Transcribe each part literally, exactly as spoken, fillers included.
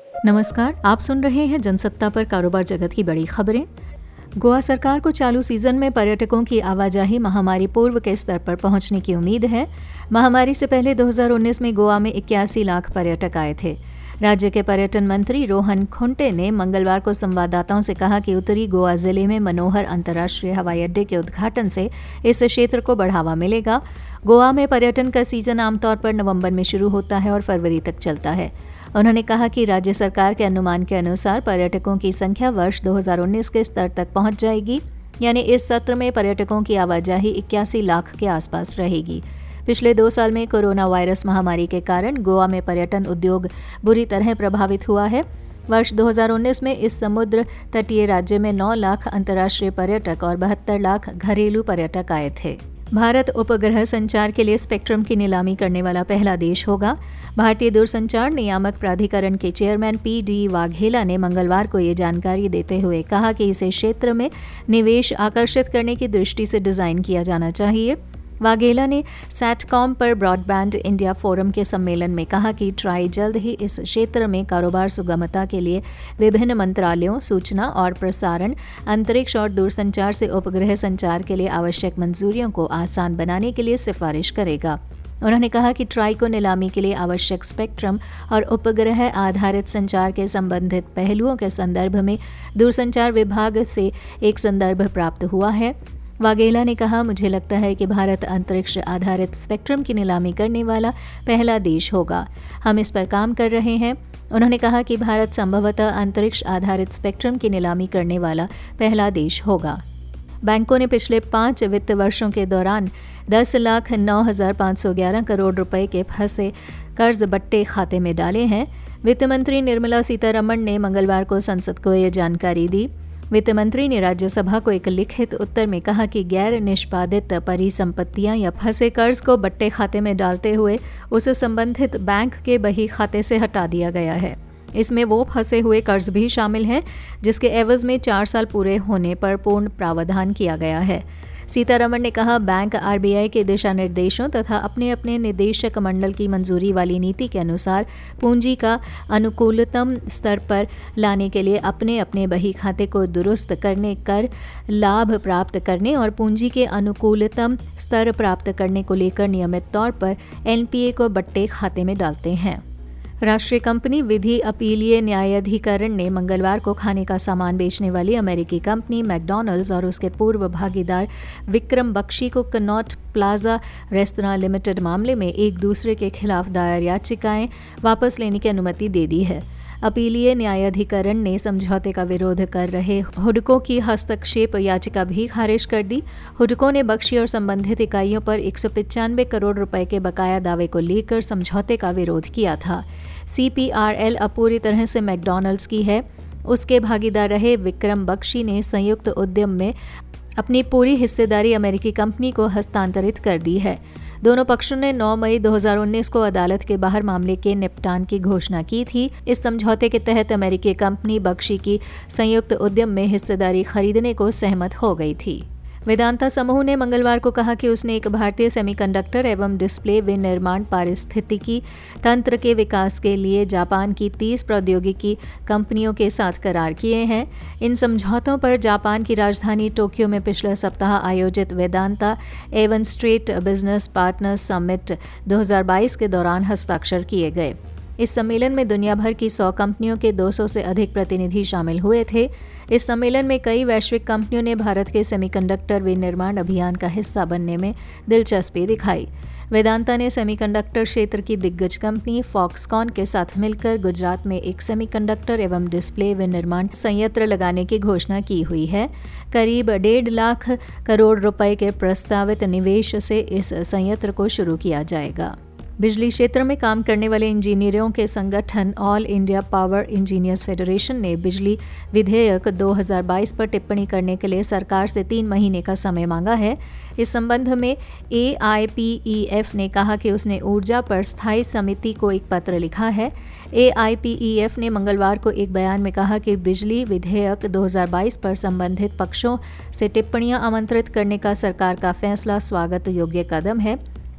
नमस्कार, आप सुन रहे हैं जनसत्ता पर कारोबार जगत की बड़ी खबरें। गोवा सरकार को चालू सीजन में पर्यटकों की आवाजाही महामारी पूर्व के स्तर पर पहुंचने की उम्मीद है। महामारी से पहले दो हज़ार उन्नीस में गोवा में इक्यासी लाख पर्यटक आए थे। राज्य के पर्यटन मंत्री रोहन खुंटे ने मंगलवार को संवाददाताओं से कहा कि उत्तरी गोवा जिले में मनोहर अंतर्राष्ट्रीय हवाई अड्डे के उद्घाटन से इस क्षेत्र को बढ़ावा मिलेगा। गोवा में पर्यटन का सीजन आमतौर पर नवंबर में शुरू होता है और फरवरी तक चलता है। उन्होंने कहा कि राज्य सरकार के अनुमान के अनुसार पर्यटकों की संख्या वर्ष दो हज़ार उन्नीस के स्तर तक पहुंच जाएगी, यानी इस सत्र में पर्यटकों की आवाजाही इक्यासी लाख के आसपास रहेगी। पिछले दो साल में कोरोना वायरस महामारी के कारण गोवा में पर्यटन उद्योग बुरी तरह प्रभावित हुआ है। वर्ष दो हज़ार उन्नीस में इस समुद्र तटीय राज्य में नौ लाख अंतर्राष्ट्रीय पर्यटक और बहत्तर लाख घरेलू पर्यटक आए थे। भारत उपग्रह संचार के लिए स्पेक्ट्रम की नीलामी करने वाला पहला देश होगा। भारतीय दूरसंचार नियामक प्राधिकरण के चेयरमैन पी डी वाघेला ने मंगलवार को ये जानकारी देते हुए कहा कि इसे क्षेत्र में निवेश आकर्षित करने की दृष्टि से डिजाइन किया जाना चाहिए। वाघेला ने सैटकॉम पर ब्रॉडबैंड इंडिया फोरम के सम्मेलन में कहा कि ट्राई जल्द ही इस क्षेत्र में कारोबार सुगमता के लिए विभिन्न मंत्रालयों, सूचना और प्रसारण, अंतरिक्ष और दूरसंचार से उपग्रह संचार के लिए आवश्यक मंजूरियों को आसान बनाने के लिए सिफारिश करेगा। उन्होंने कहा कि ट्राई को नीलामी के लिए आवश्यक स्पेक्ट्रम और उपग्रह आधारित संचार के संबंधित पहलुओं के संदर्भ में दूरसंचार विभाग से एक संदर्भ प्राप्त हुआ है। वाघेला ने कहा, मुझे लगता है कि भारत अंतरिक्ष आधारित स्पेक्ट्रम की नीलामी करने वाला पहला देश होगा। हम इस पर काम कर रहे हैं। उन्होंने कहा कि भारत संभवतः अंतरिक्ष आधारित स्पेक्ट्रम की नीलामी करने वाला पहला देश होगा। बैंकों ने पिछले पाँच वित्त वर्षों के दौरान दस लाख नौ हज़ार पाँच सौ ग्यारह करोड़ रुपए के फंसे कर्ज बट्टे खाते में डाले हैं। वित्त मंत्री निर्मला सीतारमण ने मंगलवार को संसद को यह जानकारी दी। वित्त मंत्री ने राज्यसभा को एक लिखित उत्तर में कहा कि गैर निष्पादित परिसंपत्तियां या फंसे कर्ज को बट्टे खाते में डालते हुए उसे संबंधित बैंक के बही खाते से हटा दिया गया है। इसमें वो फंसे हुए कर्ज भी शामिल हैं जिसके एवज में चार साल पूरे होने पर पूर्ण प्रावधान किया गया है। सीतारमण ने कहा, बैंक आरबीआई के दिशा निर्देशों तथा अपने अपने निदेशक मंडल की मंजूरी वाली नीति के अनुसार पूंजी का अनुकूलतम स्तर पर लाने के लिए अपने अपने बही खाते को दुरुस्त करने, कर लाभ प्राप्त करने और पूंजी के अनुकूलतम स्तर प्राप्त करने को लेकर नियमित तौर पर एनपीए को बट्टे खाते में डालते हैं। राष्ट्रीय कंपनी विधि अपीलीय न्यायाधिकरण ने मंगलवार को खाने का सामान बेचने वाली अमेरिकी कंपनी मैकडॉनल्ड्स और उसके पूर्व भागीदार विक्रम बख्शी को कनॉट प्लाजा रेस्तरां लिमिटेड मामले में एक दूसरे के खिलाफ दायर याचिकाएं वापस लेने की अनुमति दे दी है। अपीलीय न्यायाधिकरण ने समझौते का विरोध कर रहे हुडको की हस्तक्षेप याचिका भी खारिज कर दी। हुडको ने बख्शी और संबंधित इकाइयों पर एक सौ पचानवे करोड़ रुपए के बकाया दावे को लेकर समझौते का विरोध किया था। सीपीआरएल अब पूरी तरह से मैकडॉनल्ड्स की है। उसके भागीदार रहे विक्रम बख्शी ने संयुक्त उद्यम में अपनी पूरी हिस्सेदारी अमेरिकी कंपनी को हस्तांतरित कर दी है। दोनों पक्षों ने नौ मई दो हज़ार उन्नीस को अदालत के बाहर मामले के निपटान की घोषणा की थी। इस समझौते के तहत अमेरिकी कंपनी बख्शी की संयुक्त उद्यम में हिस्सेदारी खरीदने को सहमत हो गई थी। वेदांता समूह ने मंगलवार को कहा कि उसने एक भारतीय सेमीकंडक्टर एवं डिस्प्ले विनिर्माण पारिस्थितिकी तंत्र के विकास के लिए जापान की तीस प्रौद्योगिकी कंपनियों के साथ करार किए हैं। इन समझौतों पर जापान की राजधानी टोक्यो में पिछले सप्ताह आयोजित वेदांता एवं स्ट्रेट बिजनेस पार्टनर्स समिट दो हज़ार बाईस के दौरान हस्ताक्षर किए गए। इस सम्मेलन में दुनिया भर की सौ कंपनियों के दो सौ से अधिक प्रतिनिधि शामिल हुए थे। इस सम्मेलन में कई वैश्विक कंपनियों ने भारत के सेमीकंडक्टर विनिर्माण अभियान का हिस्सा बनने में दिलचस्पी दिखाई। वेदांता ने सेमीकंडक्टर क्षेत्र की दिग्गज कंपनी फॉक्सकॉन के साथ मिलकर गुजरात में एक सेमीकंडक्टर एवं डिस्प्ले विनिर्माण संयंत्र लगाने की घोषणा की हुई है। करीब डेढ़ लाख करोड़ रुपए के प्रस्तावित निवेश से इस संयंत्र को शुरू किया जाएगा। बिजली क्षेत्र में काम करने वाले इंजीनियरों के संगठन all India power engineers federation ने बिजली विधेयक दो हज़ार बाईस पर टिप्पणी करने के लिए सरकार से तीन महीने का समय मांगा है। इस संबंध में ए आई पी ई एफ ने कहा कि उसने ऊर्जा पर स्थायी समिति को एक पत्र लिखा है। ए आई पी ई एफ ने मंगलवार को एक बयान में कहा कि बिजली विधेयक दो हज़ार बाईस पर संबंधित पक्षों से टिप्पणियां आमंत्रित करने का सरकार का फैसला स्वागत योग्य कदम है।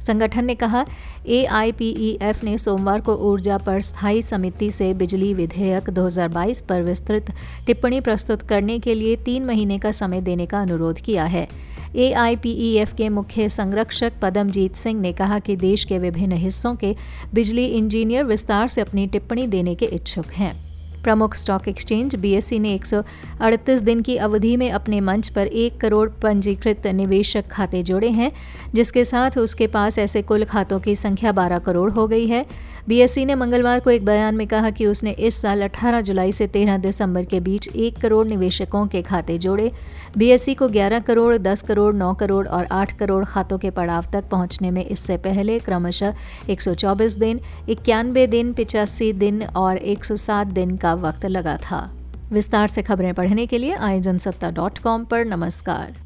संगठन ने कहा, ए आई पी ई एफ ने सोमवार को ऊर्जा पर स्थायी समिति से बिजली विधेयक दो हज़ार बाईस पर विस्तृत टिप्पणी प्रस्तुत करने के लिए तीन महीने का समय देने का अनुरोध किया है। ए आई पी ई एफ के मुख्य संरक्षक पदमजीत सिंह ने कहा कि देश के विभिन्न हिस्सों के बिजली इंजीनियर विस्तार से अपनी टिप्पणी देने के इच्छुक हैं। प्रमुख stock exchange B S E ने एक सौ अड़तीस दिन की अवधि में अपने मंच पर एक करोड़ पंजीकृत निवेशक खाते जोड़े हैं, जिसके साथ उसके पास ऐसे कुल खातों की संख्या बारह करोड़ हो गई है। बी एस ई ने मंगलवार को एक बयान में कहा कि उसने इस साल अठारह जुलाई से तेरह दिसंबर के बीच एक करोड़ निवेशकों के खाते जोड़े। बी एस ई को ग्यारह करोड़, दस करोड़, नौ करोड़ और आठ करोड़ खातों के पड़ाव तक पहुंचने में इससे पहले क्रमशः एक सौ चौबीस दिन, इक्यानवे दिन, पिचासी दिन और एक सौ सात दिन का वक्त लगा था। विस्तार से खबरें पढ़ने के लिए आई जनसत्ता डॉट कॉम पर नमस्कार।